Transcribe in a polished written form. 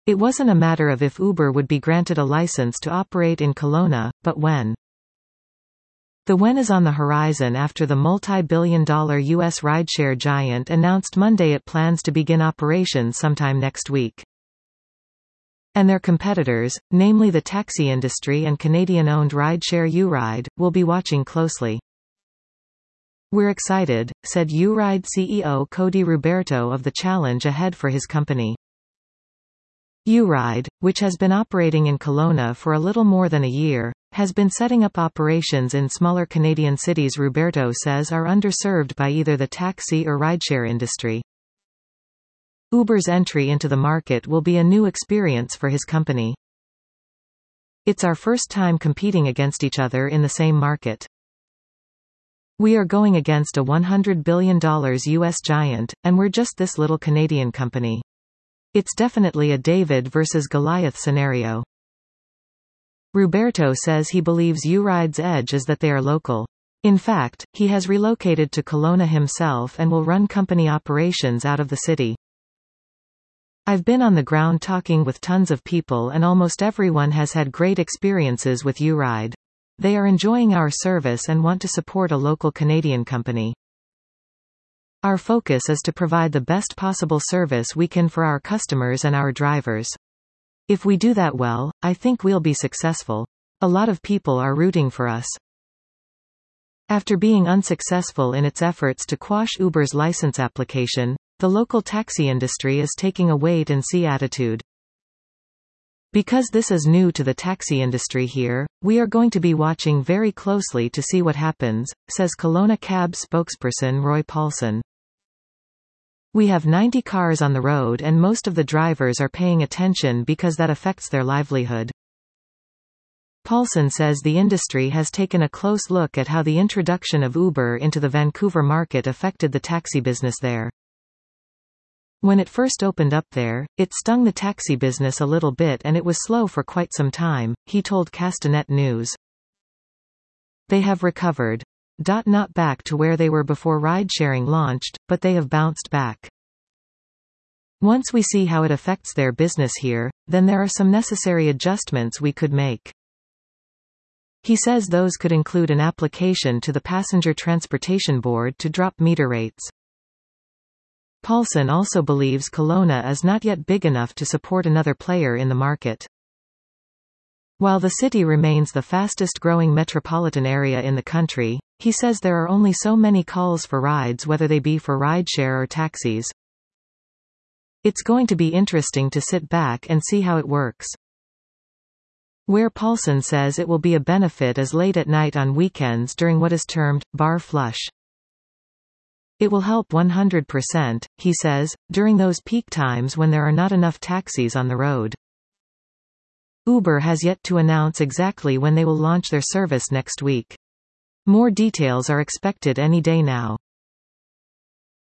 It wasn't a matter of if Uber would be granted a license to operate in Kelowna, but when. The when is on the horizon after the multi-billion-dollar U.S. rideshare giant announced Monday it plans to begin operations sometime next week. And their competitors, namely the taxi industry and Canadian-owned rideshare URide, will be watching closely. "We're excited," said URide CEO Cody Roberto of the challenge ahead for his company. URide, which has been operating in Kelowna for a little more than a year, has been setting up operations in smaller Canadian cities Roberto says are underserved by either the taxi or rideshare industry. Uber's entry into the market will be a new experience for his company. "It's our first time competing against each other in the same market. We are going against a $100 billion US giant, and we're just this little Canadian company. It's definitely a David versus Goliath scenario." Roberto says he believes URide's edge is that they are local. In fact, he has relocated to Kelowna himself and will run company operations out of the city. "I've been on the ground talking with tons of people and almost everyone has had great experiences with URide. They are enjoying our service and want to support a local Canadian company. Our focus is to provide the best possible service we can for our customers and our drivers. If we do that well, I think we'll be successful. A lot of people are rooting for us." After being unsuccessful in its efforts to quash Uber's license application, the local taxi industry is taking a wait-and-see attitude. "Because this is new to the taxi industry here, we are going to be watching very closely to see what happens," says Kelowna Cab spokesperson Roy Paulson. "We have 90 cars on the road and most of the drivers are paying attention because that affects their livelihood." Paulson says the industry has taken a close look at how the introduction of Uber into the Vancouver market affected the taxi business there. "When it first opened up there, it stung the taxi business a little bit and it was slow for quite some time," he told Castanet News. "They have recovered. Not back to where they were before ride-sharing launched, but they have bounced back. Once we see how it affects their business here, then there are some necessary adjustments we could make." He says those could include an application to the Passenger Transportation Board to drop meter rates. Paulson also believes Kelowna is not yet big enough to support another player in the market. While the city remains the fastest-growing metropolitan area in the country, he says there are only so many calls for rides whether they be for rideshare or taxis. "It's going to be interesting to sit back and see how it works." Where Paulson says it will be a benefit is late at night on weekends during what is termed bar flush. "It will help 100%, he says, during those peak times when there are not enough taxis on the road. Uber has yet to announce exactly when they will launch their service next week. More details are expected any day now.